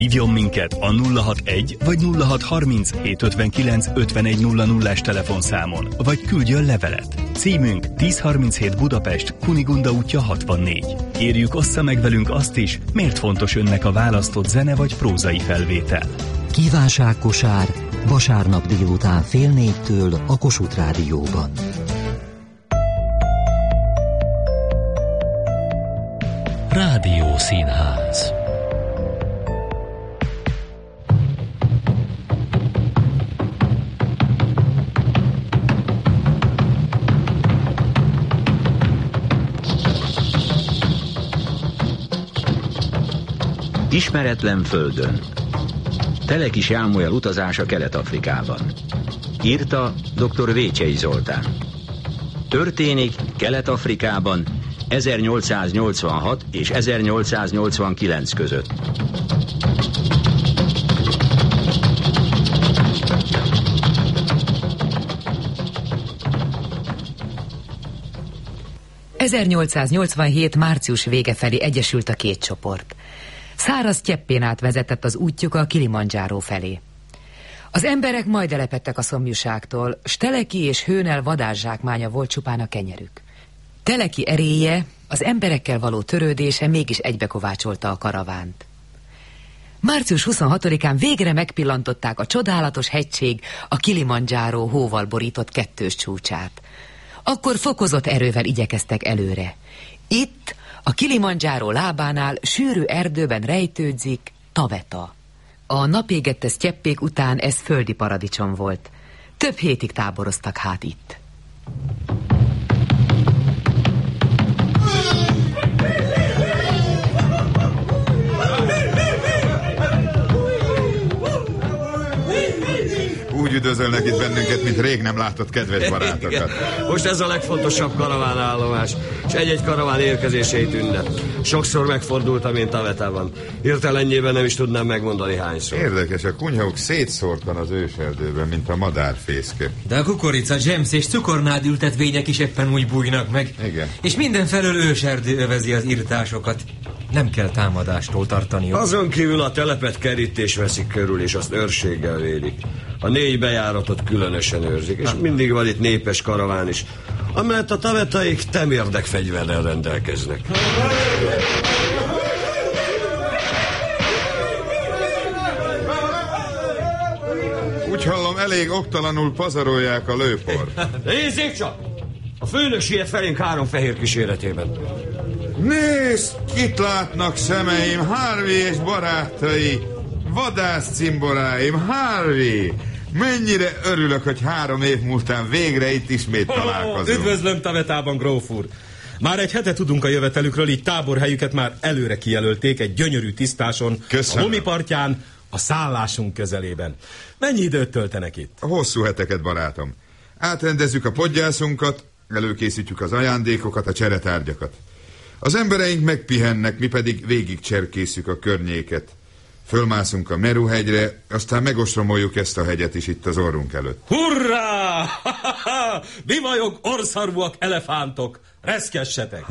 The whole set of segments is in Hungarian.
Hívjon minket a 061 vagy 0630 759 5100-as telefonszámon, vagy küldjön levelet. Címünk 1037 Budapest, Kunigunda útja 64. Kérjük, ossza meg velünk azt is, miért fontos önnek a választott zene vagy prózai felvétel. Kívánságkosár vasárnap délután 3:30 a Kossuth Rádióban. Rádió Színház. Ismeretlen földön. Teleki Sámuel utazása Kelet-Afrikában. Írta dr. Vécsey Zoltán. Történik Kelet-Afrikában 1886 és 1889 között. ...1887. március vége felé egyesült a két csoport. Száraz cseppén át vezetett az útjuk a Kilimandzsáró felé. Az emberek majd elepedtek a szomjúságtól, s Teleki és Hőnel vadászsákmánya volt csupán a kenyerük. Teleki eréje, az emberekkel való törődése mégis egybekovácsolta a karavánt. Március 26-án végre megpillantották a csodálatos hegység, a Kilimandzsáró hóval borított kettős csúcsát. Akkor fokozott erővel igyekeztek előre. Itt, a Kilimandzsáró lábánál sűrű erdőben rejtődzik Taveta. A napégette sztyeppék után ez földi paradicsom volt. Több hétig táboroztak hát itt. Úgy üdvözölnek itt bennünket, mint rég nem látott kedves barátokat. Most ez a legfontosabb karavánállomás, és egy-egy karaván érkezését ünnep. Sokszor megfordultam én Tavetában. Hirtelenjében nem is tudnám megmondani hányszor. Érdekes, a kunyhók szétszórt van az őserdőben, mint a madárfészke. De a kukorica, zsemsz és cukornád ültetvények is éppen úgy bújnak meg. Igen. És mindenfelől őserdő övezi az irtásokat. Nem kell támadástól tartaniuk. Azon kívül a telepet kerítés veszik körül, és azt őrséggel védik. A 4 bejáratot különösen őrzik, és mindig van itt népes karaván is, amelyet a tavetaik temérdek fegyverrel rendelkeznek. Úgy hallom, elég oktalanul pazarolják a lőport. Nézzék csak! A főnök siet felénk 3 fehér kíséretében. Nézd, kit látnak szemeim, Harvey és barátai, vadász cimboráim, Harvey! Mennyire örülök, hogy 3 év múltán végre itt ismét találkozunk. Üdvözlöm Tavetában, gróf úr! Már egy hete tudunk a jövetelükről, így táborhelyüket már előre kijelölték egy gyönyörű tisztáson, köszönöm. A Lumi partján, a szállásunk közelében. Mennyi időt töltenek itt? Hosszú heteket, barátom. Átrendezzük a podgyászunkat, előkészítjük az ajándékokat, a cseretárgyakat. Az embereink megpihennek, mi pedig végigcserkészük a környéket. Fölmászunk a Meru-hegyre, aztán megostromoljuk ezt a hegyet is itt az orrunk előtt. Hurrá! Bivajok, orszarvúak, elefántok! Reszkessetek!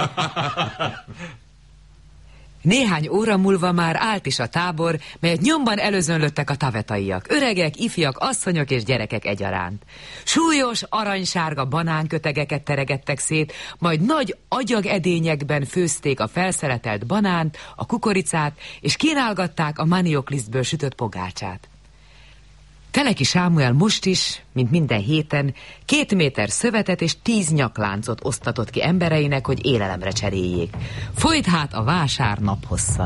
Néhány óra múlva már állt is a tábor, melyet nyomban előzönlöttek a tavetaiak. Öregek, ifjak, asszonyok és gyerekek egyaránt. Súlyos, aranysárga banánkötegeket teregettek szét, majd nagy agyagedényekben főzték a felszeletelt banánt, a kukoricát, és kínálgatták a manioklisztből sütött pogácsát. Teleki Sámuel most is, mint minden héten, 2 méter szövetet és 10 nyakláncot osztatott ki embereinek, hogy élelemre cseréljék. Folyt hát a vásár naphosszat.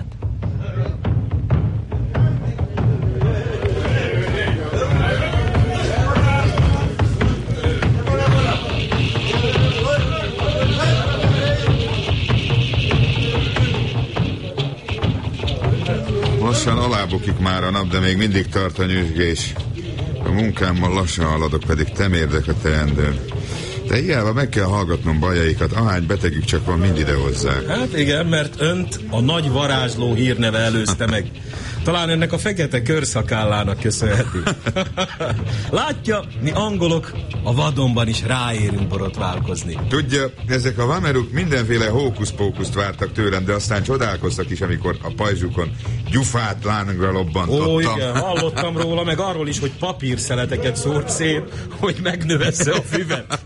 Lassan alábukik már a nap, de még mindig tart a nyüzsgés. A munkámmal lassan haladok, pedig temérdek a teendőn. De hiába meg kell hallgatnom bajaikat, ahány betegük csak van, mind ide hozzák. Hát igen, mert önt a nagy varázsló hírneve előzte meg. Talán ennek a fekete körszakállának köszönheti. Látja, mi angolok a vadonban is ráérünk borotválkozni. Tudja, ezek a vameruk mindenféle hókusz-pókuszt vártak tőlem, de aztán csodálkoztak is, amikor a pajzsukon gyufát lángra lobbantottam. Ó, igen, hallottam róla, meg arról is, hogy papírszeleteket szórt szét, hogy megnövessze a füvet.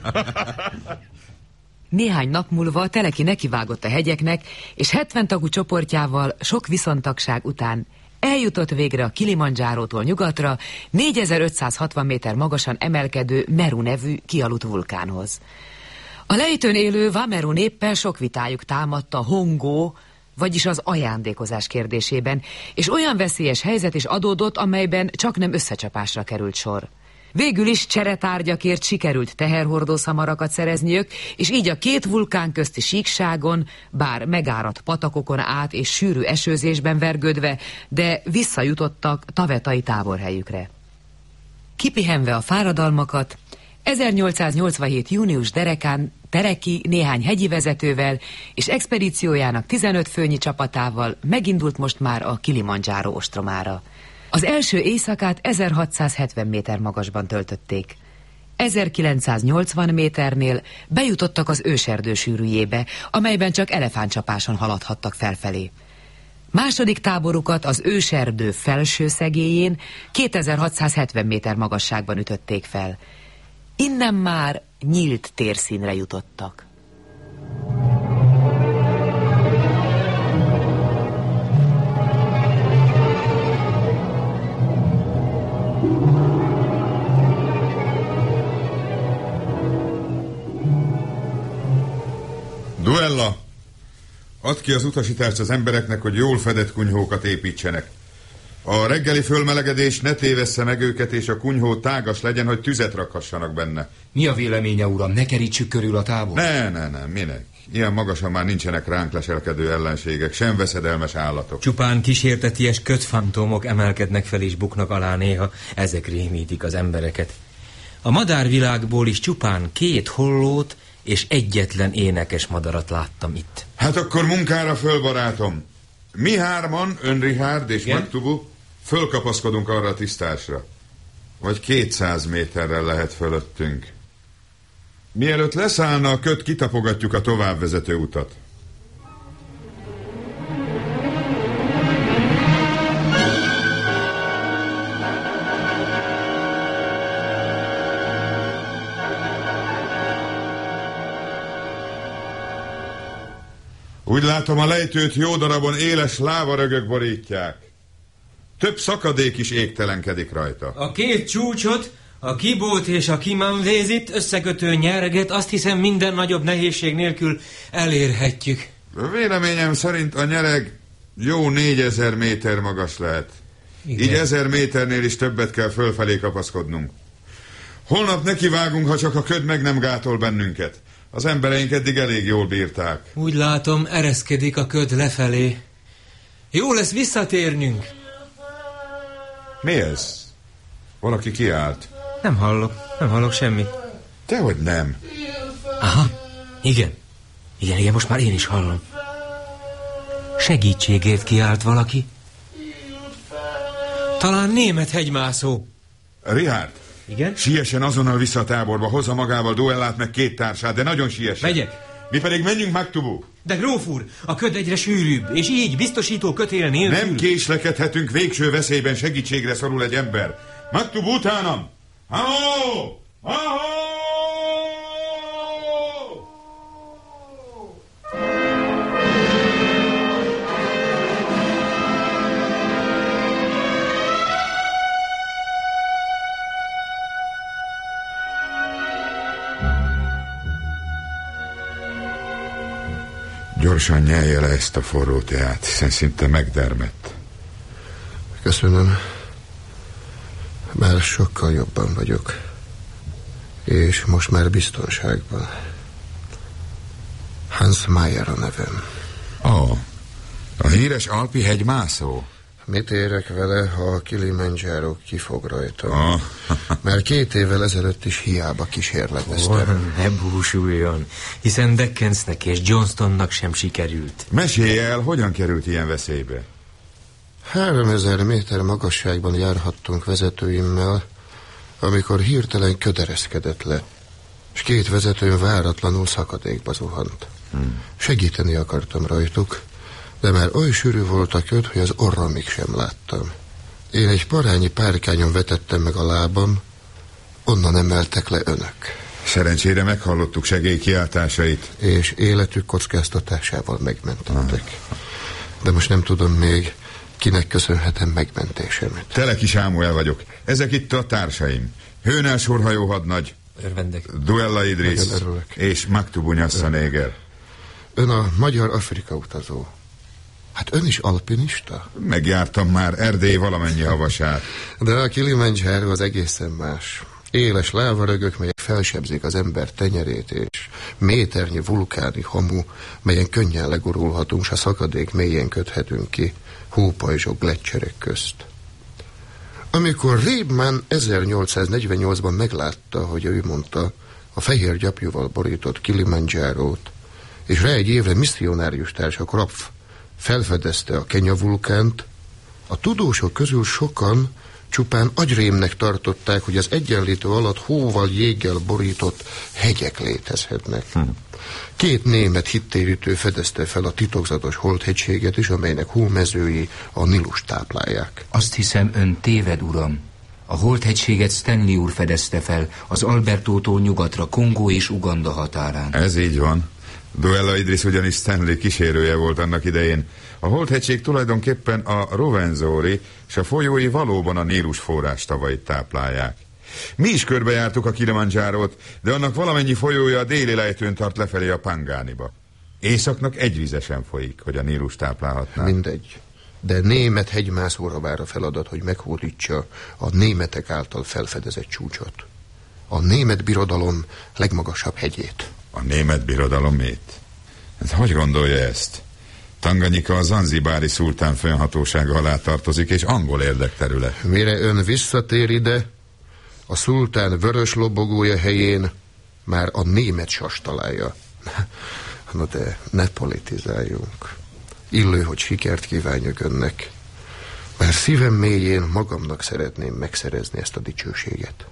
Néhány nap múlva Teleki nekivágott a hegyeknek, és 70 tagú csoportjával sok viszontagság után eljutott végre a Kilimanjárótól nyugatra 4560 méter magasan emelkedő Meru nevű kialudt vulkánhoz. A lejtőn élő Vameru néppel sok vitájuk támadt a hongó, vagyis az ajándékozás kérdésében, és olyan veszélyes helyzet is adódott, amelyben csak nem összecsapásra került sor. Végül is cseretárgyakért sikerült teherhordó szamarakat szerezniük, és így a két vulkán közti síkságon, bár megáradt patakokon át és sűrű esőzésben vergődve, de visszajutottak tavetai táborhelyükre. Kipihenve a fáradalmakat, 1887. június derekán Teleki néhány hegyi vezetővel és expedíciójának 15 főnyi csapatával megindult most már a Kilimanjáró ostromára. Az első éjszakát 1670 méter magasban töltötték. 1980 méternél bejutottak az őserdő sűrűjébe, amelyben csak elefántcsapáson haladhattak felfelé. Második táborukat az őserdő felső szegélyén 2670 méter magasságban ütötték fel. Innen már nyílt térszínre jutottak. Duella, add ki az utasítást az embereknek, hogy jól fedett kunyhókat építsenek. A reggeli fölmelegedés ne tévessze meg őket, és a kunyhó tágas legyen, hogy tüzet rakhassanak benne. Mi a véleménye, uram? Ne kerítsük körül a tábor? Ne, minek? Ilyen magasan már nincsenek ránk leselkedő ellenségek, sem veszedelmes állatok. Csupán kísérteties kötfantomok emelkednek fel és buknak alá néha, ezek rémítik az embereket. A madárvilágból is csupán 2 hollót és egyetlen énekes madarat láttam itt. Hát akkor munkára föl, barátom. Mi hárman, ön Richard és Maktubu, fölkapaszkodunk arra a tisztásra. Vagy 200 méterrel lehet fölöttünk. Mielőtt leszállna a köt, kitapogatjuk a továbbvezető utat. Úgy látom, a lejtőt jó darabon éles lávarögök borítják. Több szakadék is égtelenkedik rajta. A 2 csúcsot, a Kibót és a Kimanvézit összekötő nyereget azt hiszem minden nagyobb nehézség nélkül elérhetjük. Véleményem szerint a nyereg jó 4000 méter magas lehet. Igen. Így 1000 méternél is többet kell fölfelé kapaszkodnunk. Holnap nekivágunk, ha csak a köd meg nem gátol bennünket. Az embereink eddig elég jól bírták. Úgy látom, ereszkedik a köd lefelé. Jó lesz visszatérnünk. Mi ez? Valaki kiállt. Nem hallok semmit. Dehogy nem. Aha, igen, most már én is hallom. Segítségért kiált valaki. Talán német hegymászó. Richard. Igen? Siessen azonnal vissza a táborba, hozza magával Duellát meg 2 társát, de nagyon siessen. Megyek. Mi pedig menjünk Maktubu. De gróf úr, a köd egyre sűrűbb, és így biztosító kötél nélkül... Nem késlekedhetünk, végső veszélyben segítségre szorul egy ember. Maktubu utánam! Ahó! Ahó! Gyorsan nyelje le ezt a forró teát, hiszen szinte megdermedt. Köszönöm. Már sokkal jobban vagyok. És most már biztonságban. Hans Meyer a nevem. A híres alpi hegymászó? Mit érek vele, ha a Kilimanjáró kifog rajta? Mert 2 évvel ezelőtt is hiába kísérleteztem. Ne búsuljon, hiszen Deckensnek és Johnstonnak sem sikerült. Mesélj el, hogyan került ilyen veszélybe? 3000 méter magasságban járhattunk vezetőimmel, amikor hirtelen ködereszkedett le, és 2 vezetőm váratlanul szakadékba zuhant. Segíteni akartam rajtuk, de már oly sűrű volt a köd, hogy az orromig sem láttam. Én egy parányi párkányon vetettem meg a lábam, onnan emeltek le önök. Szerencsére meghallottuk segélykiáltásait. És életük kockáztatásával megmentettek. De most nem tudom még, kinek köszönhetem megmentésemet. Teleki Sámuel vagyok. Ezek itt a társaim. Hőnás Horhajó hadnagy, Örvendek. Duella Idris és Maktubu Nyassa-Néger. Ön a magyar Afrika utazó. Hát ön is alpinista? Megjártam már Erdély valamennyi havasát. De a Kilimanjaro az egészen más. Éles lávarögök, melyek felsebzik az ember tenyerét, és méternyi vulkáni hamu, melyen könnyen legurulhatunk, s a szakadék mélyen köthetünk ki hópajzsok gleccserek közt. Amikor Reibman 1848-ban meglátta, hogy ő mondta, a fehér gyapjúval borított Kilimanjárót, és rá egy évre misszionárius társa Krapf felfedezte a Kenya vulkánt, a tudósok közül sokan csupán agyrémnek tartották, hogy az egyenlítő alatt hóval, jéggel borított hegyek létezhetnek. 2 német hittérítő fedezte fel a titokzatos holdhegységet is, amelynek hómezői a Nilust táplálják. Azt hiszem, ön téved, uram. A holdhegységet Stanley úr fedezte fel, az Albertótól nyugatra, Kongó és Uganda határán. Ez így van. Duella Idris ugyanis Stanley kísérője volt annak idején. A holdhegység tulajdonképpen a Rovenzori, és a folyói valóban a Nílus forrástavait táplálják. Mi is körbejártuk a Kilimanjárót, de annak valamennyi folyója a déli lejtőn tart lefelé a Pangániba. Északnak egyvizesen folyik, hogy a Nílus táplálhatná. Mindegy. De német hegymászóra vár a feladat, hogy meghódítsa a németek által felfedezett csúcsot. A német birodalom legmagasabb hegyét. A német birodalomét? Hát hogy gondolja ezt? Tanganyika a zanzibári szultán fennhatósága alá tartozik, és angol érdekterület. Mire ön visszatér ide, a szultán vörös lobogója helyén már a német sas találja. No de ne politizáljunk. Illő, hogy sikert kívánjuk önnek, mert szívem mélyén magamnak szeretném megszerezni ezt a dicsőséget.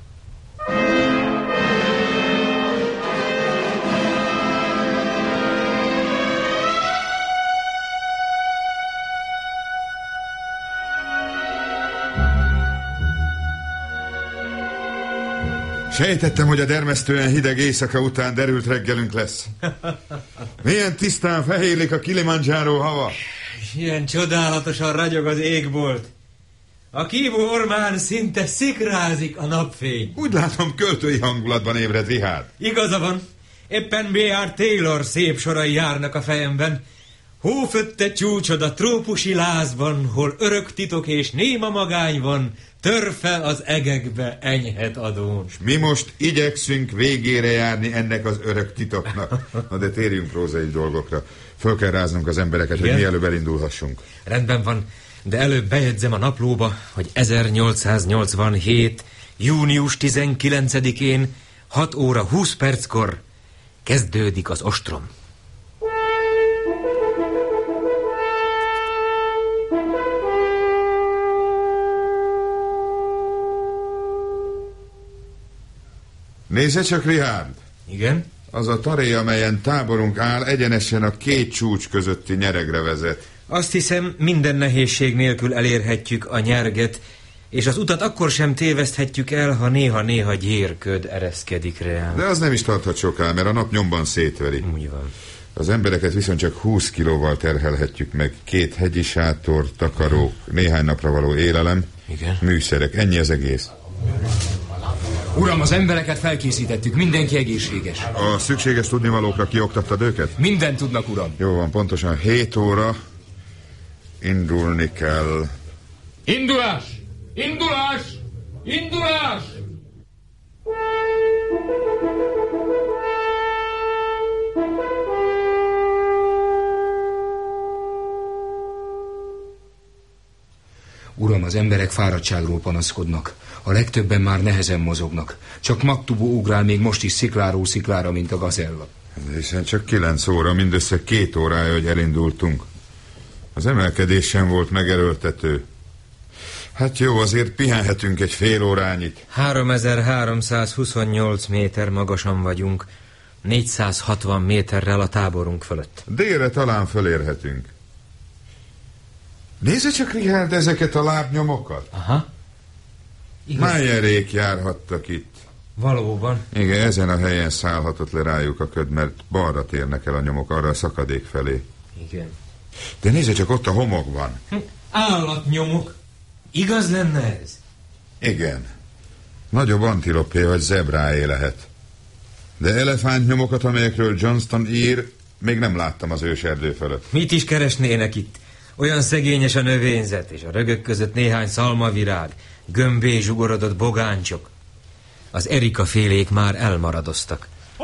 Sejtettem, hogy a dermesztően hideg éjszaka után derült reggelünk lesz. Milyen tisztán fehérlik a Kilimanjáró hava. Ilyen csodálatosan ragyog az égbolt. A kívó ormán szinte szikrázik a napfény. Úgy látom, költői hangulatban ébred Richard. Igaza van. Éppen B.R. Taylor szép sorai járnak a fejemben. Hófötte csúcsod a trópusi lázban, hol örök titok és néma magány van, tör fel az egekbe enyhet adón. És mi most igyekszünk végére járni ennek az örök titoknak. Na de térjünk prózai dolgokra. Föl kell ráznunk az embereket, igen? Hogy mielőbb elindulhassunk. Rendben van, de előbb bejegyzem a naplóba, hogy 1887. június 19-én 6 óra 20 perckor kezdődik az ostrom. Nézze csak, Richard! Igen? Az a taré, amelyen táborunk áll, egyenesen a 2 csúcs közötti nyeregre vezet. Azt hiszem, minden nehézség nélkül elérhetjük a nyerget, és az utat akkor sem téveszthetjük el, ha néha-néha gyérköd ereszkedik rá. De az nem is tarthat soká, mert a nap nyomban szétveri. Úgy van. Az embereket viszont csak 20 kilóval terhelhetjük meg. 2 hegyi sátor, takarók, néhány napra való élelem, igen? Műszerek, ennyi az egész. Uram, az embereket felkészítettük, mindenki egészséges. A szükséges tudnivalókra kioktattad őket? Mindent tudnak, uram. Jó van, pontosan 7 óra indulni kell. Indulás! Indulás! Indulás! Uram, az emberek fáradtságról panaszkodnak. A legtöbben már nehezen mozognak. Csak Maktubu ugrál még most is szikláról sziklára, mint a gazella. Hiszen csak 9 óra, mindössze 2 órája, hogy elindultunk. Az emelkedés sem volt megerőltető. Hát jó, azért pihenhetünk egy fél órányit. 3328 méter magasan vagyunk, 460 méterrel a táborunk fölött. Délre talán fölérhetünk. Nézze csak, Richard, ezeket a lábnyomokat. Aha. Májerék járhattak itt. Valóban. Igen, ezen a helyen szállhatott le rájuk a köd, mert balra térnek el a nyomok, arra a szakadék felé. Igen. De nézze csak, ott a homokban. Állatnyomok. Igaz lenne ez? Igen. Nagyobb antilopé vagy zebráé lehet. De elefántnyomokat, amelyekről Johnston ír, még nem láttam az őserdő fölött. Mit is keresnének itt? Olyan szegényes a növényzet, és a rögök között néhány szalmavirág, gömbé zsugorodott bogáncsok. Az Erika félék már elmaradoztak.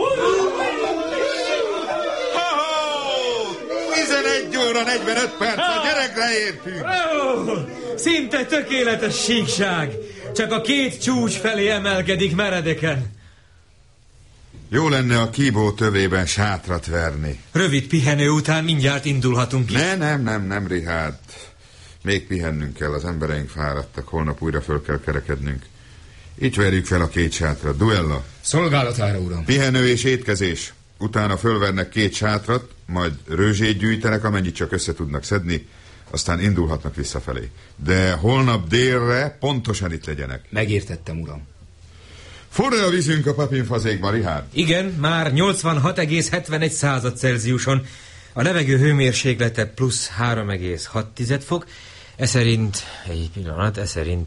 11 óra 45 perc, a gyerekre értünk! Szinte tökéletes síkság. Csak a két csúcs felé emelkedik meredeken. Jó lenne a kíbó tövében sátrat verni. Rövid pihenő után mindjárt indulhatunk ki. Nem, Richard. Még pihennünk kell, az embereink fáradtak, holnap újra föl kell kerekednünk. Itt verjük fel a két sátrat. Duella. Szolgálatára, uram. Pihenő és étkezés. Utána fölvernek két sátrat, majd rőzsét gyűjtenek, amennyit csak össze tudnak szedni, aztán indulhatnak visszafelé. De holnap délre pontosan itt legyenek. Megértettem, uram. Forra a vízünk a papinfazékban, Richard? Igen, már 86,71 Celsiuson. A levegő hőmérséklete plusz 3,6 fok. Ez szerint, egy pillanat,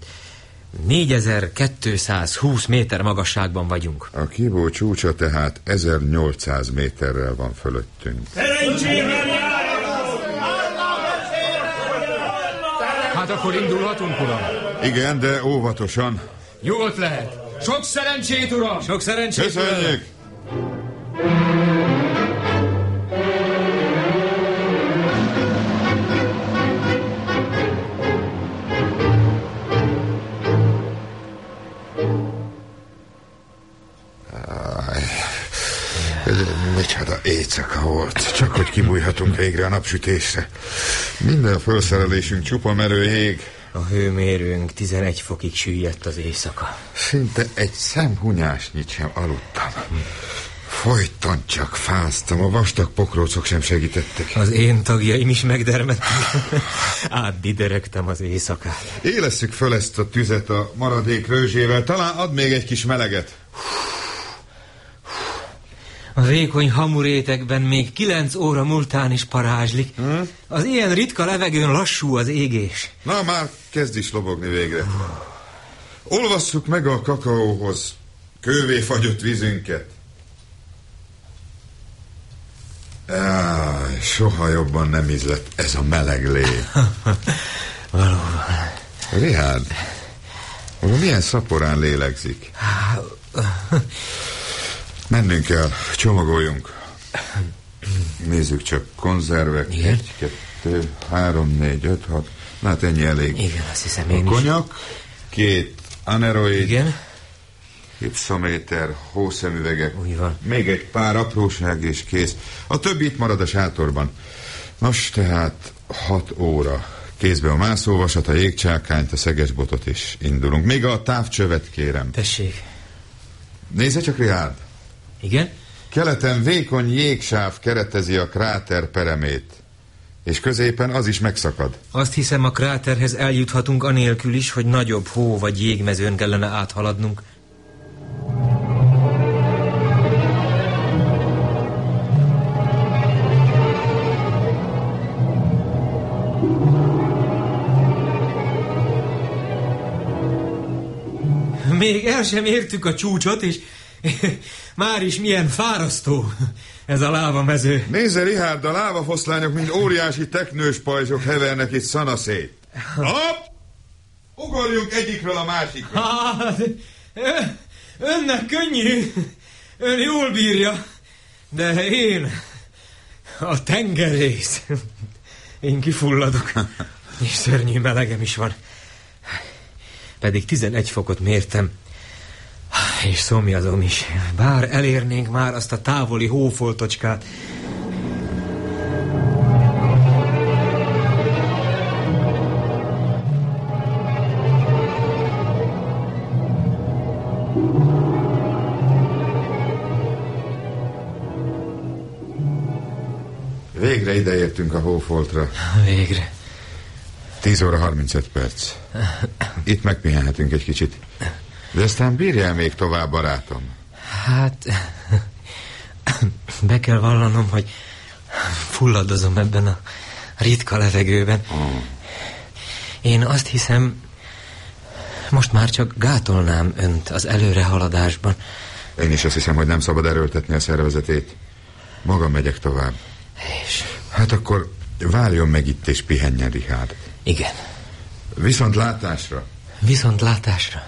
4220 méter magasságban vagyunk. A kíbó csúcsa tehát 1800 méterrel van fölöttünk. Hát akkor indulhatunk, uram. Igen, de óvatosan. Nyugodt lehet. Sok szerencsét, uram! Sok szerencsét! Köszönjük! Micsoda éjszaka volt. Csak hogy kibújhatunk végre a napsütésre. Minden felszerelésünk csupa merő jég. A hőmérőnk 11 fokig süllyedt az éjszaka. Szinte egy szemhunyásnyit sem aludtam. Folyton csak fáztam, a vastag pokrócok sem segítettek. Az én tagjaim is megdermedtek. Átdideregtem az éjszakát. Élesszük föl ezt a tüzet a maradék rőzsével, talán ad még egy kis meleget. A vékony hamurétekben még 9 óra múltán is parázslik. Az ilyen ritka levegőn lassú az égés. Na már kezd is lobogni végre. Olvasszuk meg a kakaóhoz kővé fagyott vízünket. Soha jobban nem ízlett ez a meleg lé. Valóban. Richard, milyen szaporán lélegzik. Mennünk kell, csomagoljunk. Nézzük csak, konzervek. 1, 2, 3, 4, 5, 6. Na hát ennyi elég. Igen, azt hiszem én is. Konyak, 2 aneroid. Igen. Hipszométer, hószemüvegek. Úgy van. Még egy pár apróság és kész. A többi itt marad a sátorban. Nos, tehát 6 óra. Kézbe a mászóvasat, a jégcsákányt, a szegesbotot is indulunk. Még a távcsövet kérem. Tessék. Nézze csak, Richard. Igen? Keleten vékony jégsáv keretezi a kráter peremét, és középen az is megszakad. Azt hiszem, a kráterhez eljuthatunk anélkül is, hogy nagyobb hó vagy jégmezőn kellene áthaladnunk. Még el sem értük a csúcsot, és már is milyen fárasztó ez a lávamező. Nézze, Richard, a lávafoszlányok, mint óriási teknős pajzsok hevernek itt szanaszét. Hopp! Ugorjunk egyikről a másikra. Hát, önnek könnyű, ön jól bírja, de én, a tengerész, én kifulladok, és szörnyű melegem is van. Pedig 11 fokot mértem, és szomjazom is. Bár elérnénk már azt a távoli hófoltocskát. Végre ideértünk a hófoltra. Végre. 10 óra 35 perc. Itt megpihenhetünk egy kicsit. De aztán bírjál még tovább, barátom? Hát... Be kell vallanom, hogy fulladozom ebben a ritka levegőben. Én azt hiszem, most már csak gátolnám önt az előrehaladásban. Én is azt hiszem, hogy nem szabad erőltetni a szervezetét. Magam megyek tovább. És? Hát akkor várjon meg itt és pihenjen, Richard. Igen. Viszont látásra. Viszont látásra.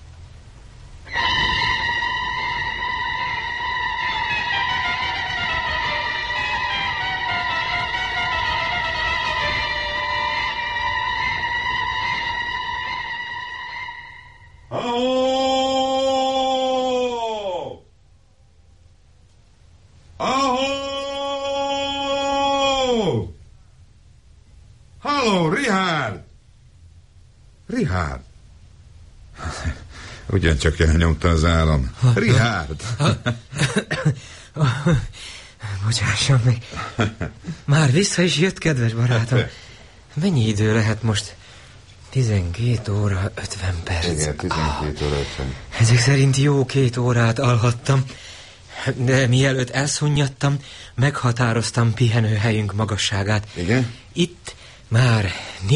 Halló, Richard! Richard! Ugyancsak elnyomta az állam. Richard! Bocsásson meg. Már vissza is jött, kedves barátom. Mennyi idő lehet most? 12 óra 50 perc. Igen, 12 óra 50. Ezek szerint jó 2 órát alhattam. De mielőtt elszunnyadtam, meghatároztam pihenőhelyünk magasságát. Igen? Itt már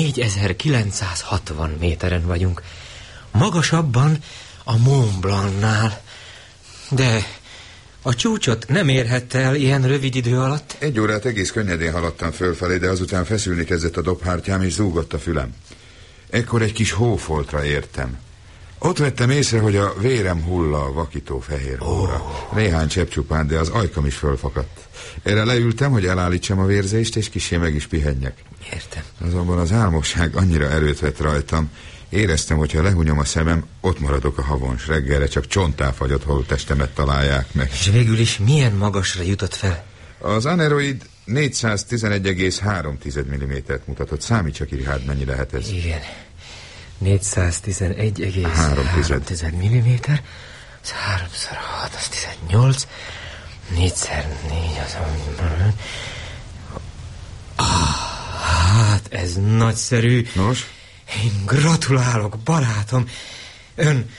4960 méteren vagyunk. Magasabban a Mont Blancnál. De a csúcsot nem érhette el ilyen rövid idő alatt? 1 órát egész könnyedén haladtam fölfelé, de azután feszülni kezdett a dobhártyám, és zúgott a fülem. Ekkor egy kis hófoltra értem. Ott vettem észre, hogy a vérem hull a vakító fehér hóra. Néhány csepp csupán, de az ajkam is fölfakadt. Erre leültem, hogy elállítsam a vérzést, és kissé meg is pihenjek. Értem. Azonban az álmosság annyira erőt vett rajtam, éreztem, hogyha lehunyom a szemem, ott maradok a havon, s reggelre csak csontáfagyott holttestemet találják meg. És végül is milyen magasra jutott fel? Az aneroid 411,3 mm-t mutatott. Számítsa ki, Richard, mennyi lehet ez? Igen. 411,3 mm. Az 3x6, az 18. 4x4, az... Hát ez nagyszerű. Nos? Én gratulálok, barátom. Ön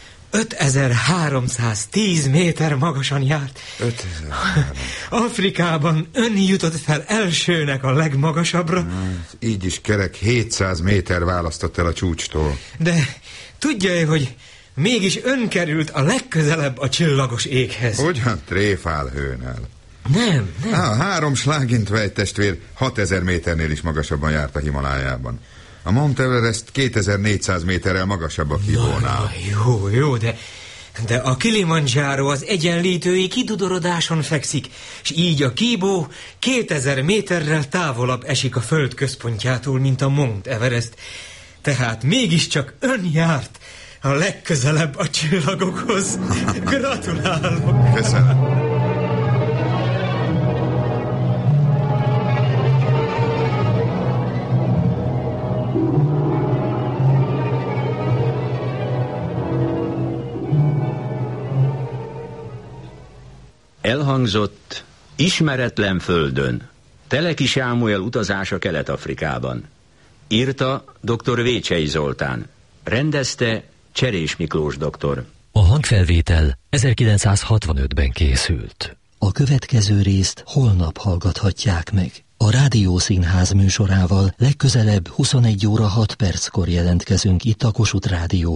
5310 méter magasan járt. 5300. Afrikában ön jutott fel elsőnek a legmagasabbra. Így is kerek 700 méter választott el a csúcstól. De tudja-e, hogy mégis ön került a legközelebb a csillagos éghez? Hogyan tréfálhőnel? Nem. 3 Schlagintweit testvér 6000 méternél is magasabban járt a Himalájában. A Mount Everest 2400 méterrel magasabb a Kibónál. Jó, de a Kilimanjaro az egyenlítői kidudorodáson fekszik, és így a Kibó 2000 méterrel távolabb esik a föld központjától, mint a Mount Everest. Tehát mégiscsak ön járt a legközelebb a csillagokhoz. Gratulálok! Köszönöm. Elhangzott Ismeretlen földön. Teleki Sámuel utazása Kelet-Afrikában. Írta dr. Vécsey Zoltán. Rendezte Cserés Miklós doktor. A hangfelvétel 1965-ben készült. A következő részt holnap hallgathatják meg. A Rádiószínház műsorával legközelebb 21 óra 6 perckor jelentkezünk itt a Kossuth Rádióban.